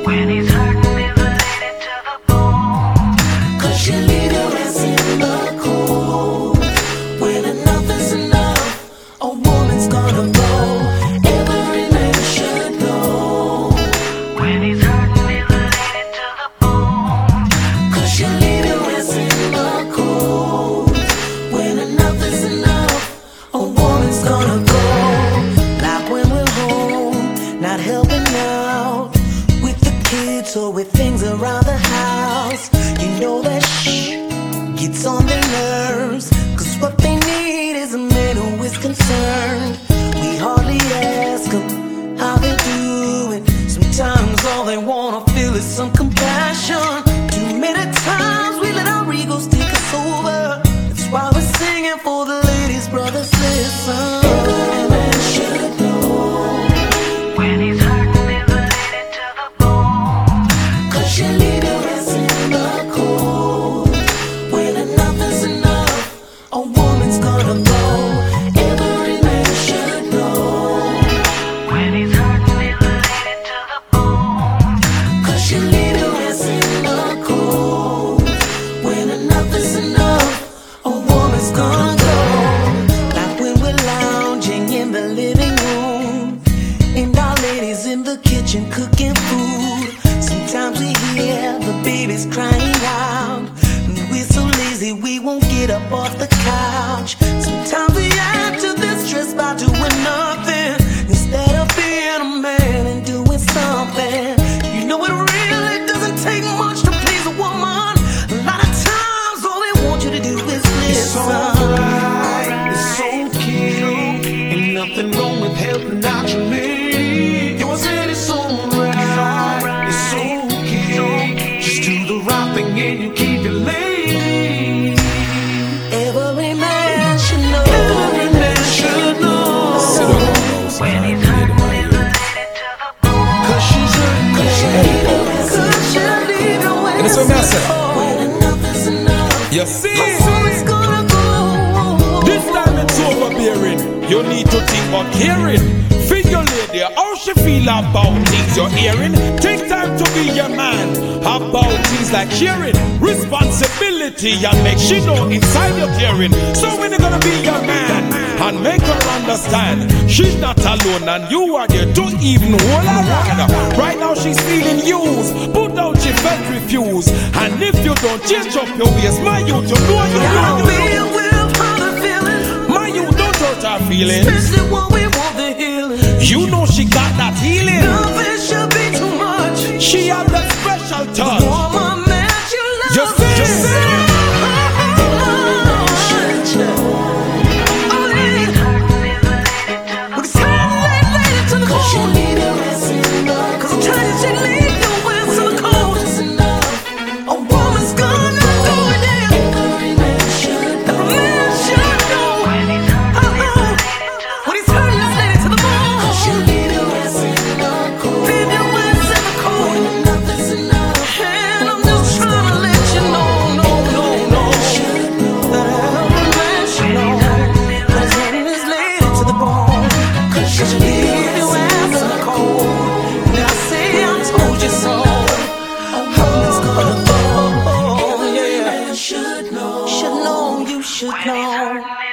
When he's hurting, he's related to the bone. 'Cause you leave your ass in the cold. When enough is enough, a woman's gonna go. Every man should know. When he's hurting, he's related to the bone. 'Cause you leave your ass in the cold. When enough is enough, a woman's gonna go. Like when we're home, not helping out with the kids or with things around the house. You know that gets on their nerves. 'Cause what they need is a man who is concerned. We hardly ask them how they're doing. Sometimes all they wanna feel is some compassion. Too many times we let our egos take us over. That's why we're singing for the ladies, brothers, listen. Every man should know. When he's hurting, he's related to the bone. 'Cause you leave your ass in the cold. When enough is enough, a woman's gonna go. Every man should know. When he's hurting, he's related to the bone. 'Cause you leave your ass in the cold. When enough is enough, a woman's gonna go. Like when we're lounging in the living room, and our ladies in the kitchen cooking food. Sometimes we hear the babies crying out, and we're so lazy we won't get up off the couch. Sometimes we add to this stress by doing nothing, instead of being a man and doing something. You know it really doesn't take much to please a woman. A lot of times all they want you to do is listen. It's alright, it's okay, ain't nothing wrong with helping out your lady. You said it's alright, it's okay, just do the right thing and you keep your lady. Every man should know. Every man should know. When he's hurting, he's related to the bone. 'Cause she's hurting, 'cause she When That's what I said. enough is enough, You see, it's gonna go. this time it's overbearing. You need to think about caring. Feel your lady, how she feel about things you're hearing. Take time to be your man about things like sharing, responsibility, and make she know inside you're caring. So when you're gonna be your man and make her understand she's not alone and you are there to even hold her hand. Right now she's feeling used, put down she felt refused. And if you don't change up your ways, my youth, you know you my youth, don't hurt her feelings. Especially when we want the healing. You know she got that healing. Nothing should be too much. She has that special touch. Woman, man, you love You see? Should know, you should know.